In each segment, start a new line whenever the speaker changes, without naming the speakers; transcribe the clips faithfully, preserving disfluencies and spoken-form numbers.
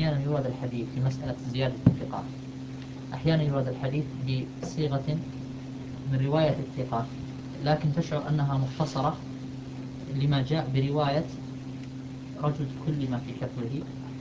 أحيانا يورد الحديث في مسألة زيادة الثقات، أحيانا يورد الحديث بصيغة من رواية الثقات لكن تشعر أنها مختصرة لما جاء برواية رجل كل ما في حفظه.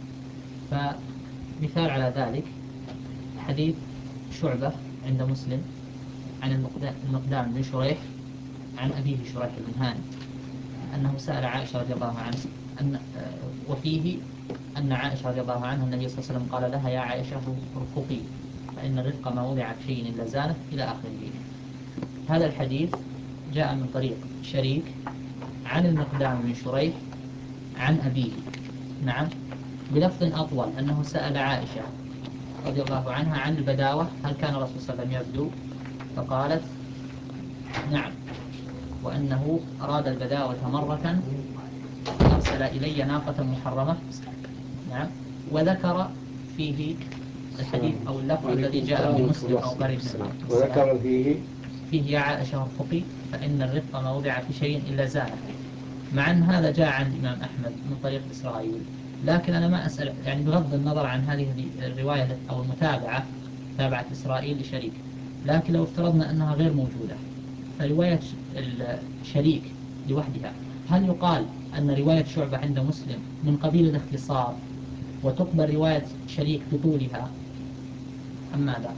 فمثال على ذلك حديث شعبة عند مسلم عن المقدام بن شريح عن أبيه شريح بن هاني أنه سأل عائشة رضي الله عنها أن وفيه أن عائشة رضي الله عنها النبي صلى الله عليه وسلم قال لها يا عائشة ارفقي فإن الرفق ما وضع في شيء إلا زانه إلى آخره. هذا الحديث جاء من طريق شريك عن المقدام بن شريح عن أبيه، نعم، بلفظ أطول أنه سأل عائشة رضي الله عنها عن البداوة هل كان الرسول صلى الله عليه وسلم يبدو، فقالت نعم، وأنه أراد البداوة مرة أرسل إلي ناقة محرمة، نعم، وذكر فيه الحديث أو اللفظ الذي جاء من مسلم أو قريب منه،
وذكر فيه
فيه يا عائشة ارفقي فإن الرفق ما وضع في شيء إلا زانه، مع أن هذا جاء عند الإمام أحمد من طريق إسرائيل. لكن أنا ما أسأل يعني بغض النظر عن هذه الرواية أو المتابعة تابعة إسرائيل لشريك، لكن لو افترضنا أنها غير موجودة فرواية الشريك لوحدها هل يقال أن رواية شعبة عند مسلم من قبيل الاختصار وتقبل رواية شريك بطولها أم ماذا؟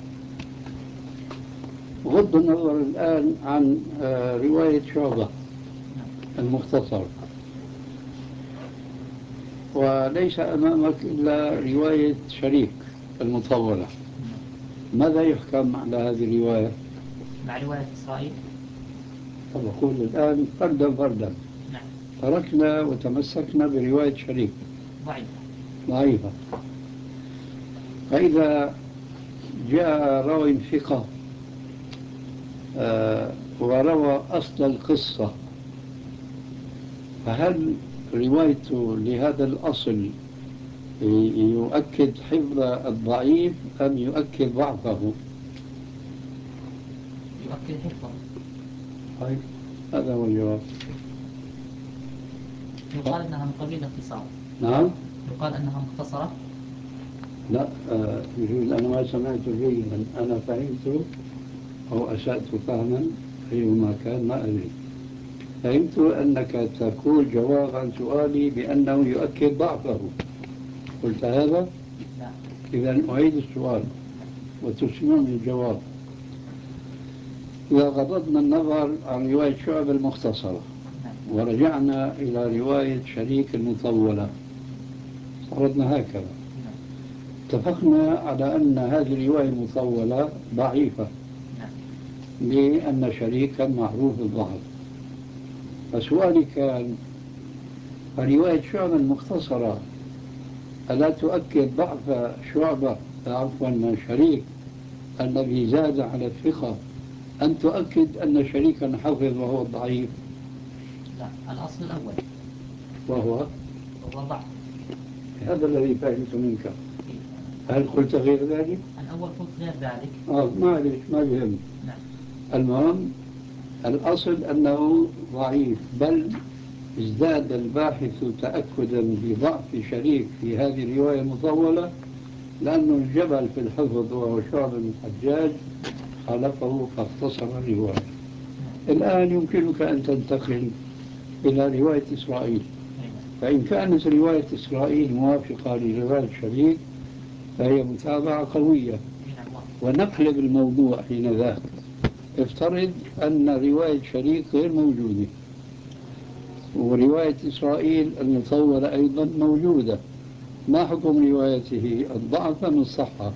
غض النظر الآن عن رواية شعبة المختصر، وليس أمامك إلا رواية شريك المطولة، ماذا يحكم على هذه الرواية؟
مع رواية إسرائيل؟
طب أقول الآن فردا فردا.
نعم.
تركنا وتمسكنا برواية شريك
ضعيفة
ضعيفة، فإذا جاء راوي ثقة آه وروى أصل القصة، فهل روايته لهذا الأصل يؤكد حفظ الضعيف أم يؤكد ضعفه؟
يؤكد حفظه.
طيب هذا هو الجواب.
يقال أنها من قبيل الاختصار.
نعم.
يقال أنها مختصرة.
لا آه يجوز أنا ما سمعت جيدا، أنا فهمت أو أسأت فهما أيهما كان ما أدري. فهمت أنك تقول جواب عن سؤالي بأنه يؤكد ضعفه، قلت هذا؟
لا.
إذا أعيد السؤال وتسمعني الجواب. إذا غضضنا النظر عن رواية شعب المختصرة ورجعنا إلى رواية شريك المطولة، فرضنا هكذا، اتفقنا على أن هذه الرواية المطولة ضعيفة لأن شريكا معروف الضعف. فسؤالي كان رواية شعب المختصرة ألا تؤكد ضعف شعبة عفوا شريك الذي زاد على الثقة، أن تؤكد أن شريكا حفظ وهو الضعيف؟
لا، الأصل الأول
وهو
وهو ضعف.
هذا الذي فهمت منك. هل قلت غير ذلك؟
الأول قلت غير ذلك.
آه معلش ما فهمت.
نعم.
المهم الأصل أنه ضعيف، بل ازداد الباحث تأكدا بضعف شريك في هذه الرواية المطولة لأنه الجبل في الحفظ وهو شعب بن الحجاج خالفه فاختصر الرواية. الآن يمكنك أن تنتقل إلى رواية إسرائيل، فإن كانت رواية إسرائيل موافقة لرواية شريك فهي متابعة قوية، ونقلب الموضوع حين ذاك. افترض أن رواية شريك غير موجودة ورواية إسرائيل المطولة أيضا موجودة، ما حكم روايته؟ الضعف من الصحة؟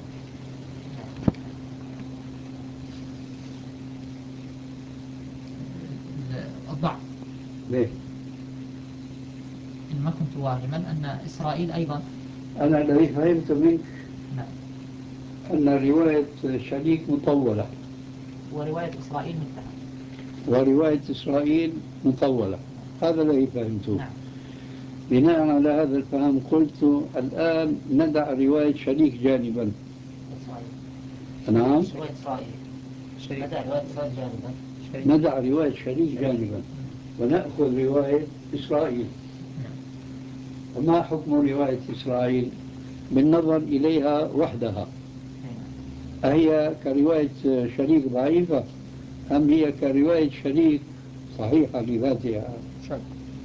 الضعف.
ليه؟
إن ما كنت واهما أن إسرائيل أيضا.
أنا الذي فهمت منك
نعم.
أن رواية شريك مطولة
ورواية إسرائيل مثلها
ورواية إسرائيل مطولة، هذا الذي فهمته.
نعم.
بناء على هذا الفهم قلت الآن ندع رواية شريك جانبا.
إسرائيل.
نعم.
رواية إسرائيل. ندع رواية إسرائيل جانبا.
ندع رواية شريك جانبا ونأخذ رواية إسرائيل. وما حكم رواية إسرائيل؟ بالنظر إليها وحدها،
نعم.
أهي كرواية شريك ضعيفة أم هي كرواية شريك صحيحة لذاتها؟
شعبة.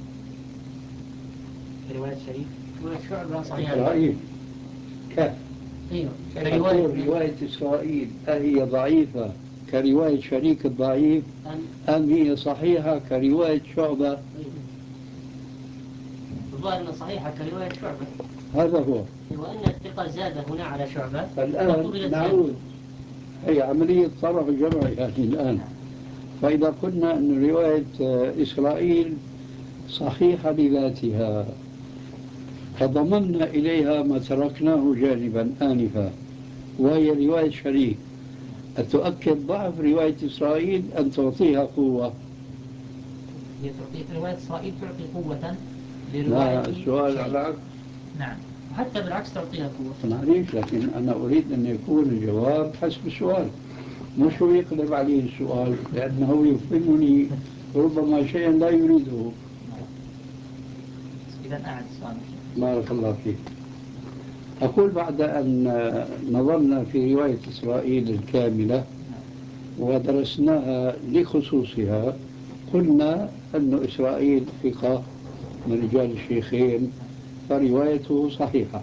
رواية شريك رواية شعبة صحيحة.
إسرائيل كيف؟
أيوه
تقول رواية إسرائيل أهي ضعيفة كرواية شريك الضعيف أم هي صحيحة كرواية شعبة؟
الظاهر أنها صحيحة كرواية شعبة.
هذا هو.
وأن الثقة زاد هنا على شعبة.
الآن نعود، هي عملية صرف جمعي هذه الآن. فإذا قلنا أن رواية إسرائيل صحيحة لذاتها فضممنا إليها ما تركناه جانبا آنفا وهي رواية شريك، أتؤكد ضعف رواية إسرائيل أن تعطيها قوة؟
هي تعطي رواية إسرائيل تعطي قوة
لا،
لرواية
السؤال على العكس.
نعم، حتى بالعكس تعطيها قوة.
معليش، لكن أنا أريد أن يكون الجواب حسب السؤال، مش هو يقلب عليه السؤال، لأنه يفهمني ربما شيئا لا يريده.
إذا أعد السؤال.
بارك الله فيك. أقول بعد أن نظرنا في رواية إسرائيل الكاملة ودرسناها لخصوصها قلنا أن إسرائيل ثقة من رجال الشيخين فروايته صحيحة.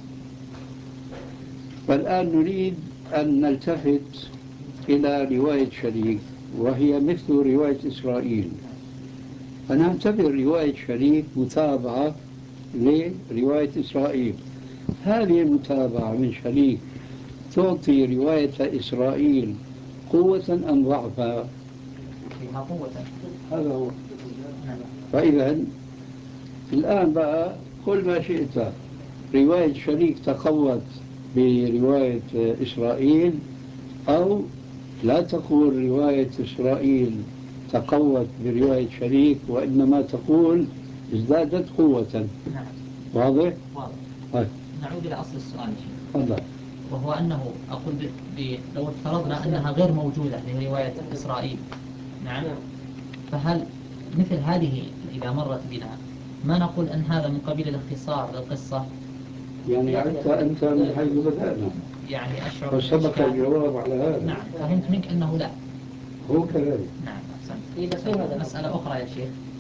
فالآن نريد أن نلتفت إلى رواية شريك وهي مثل رواية إسرائيل، فنعتبر رواية شريك متابعة لرواية إسرائيل. هذه المتابعة من شريك تعطي رواية إسرائيل قوة أم ضعفا؟
فيها قوة.
هذا هو. فإذا الآن بقى قل ما شئت، رواية شريك تقوت برواية إسرائيل أو لا تقول رواية إسرائيل تقوت برواية شريك وإنما تقول ازدادت قوة.
نعم.
واضح؟
واضح.
طيب.
نعود إلى أصل السؤال يا شيخ.
تفضل.
وهو أنه أقول ب... ب... لو افترضنا أنها غير موجودة لرواية إسرائيل، نعم، فهل مثل هذه إذا مرت بنا ما نقول أن هذا من قبيل الاختصار للقصة؟
يعني عدت أنت من حيث بدأنا،
يعني أشعر
وسبق الجواب على هذا.
نعم، فهمت منك أنه لا.
هو كذلك.
نعم، أحسنت. مسألة أخرى يا شيخ.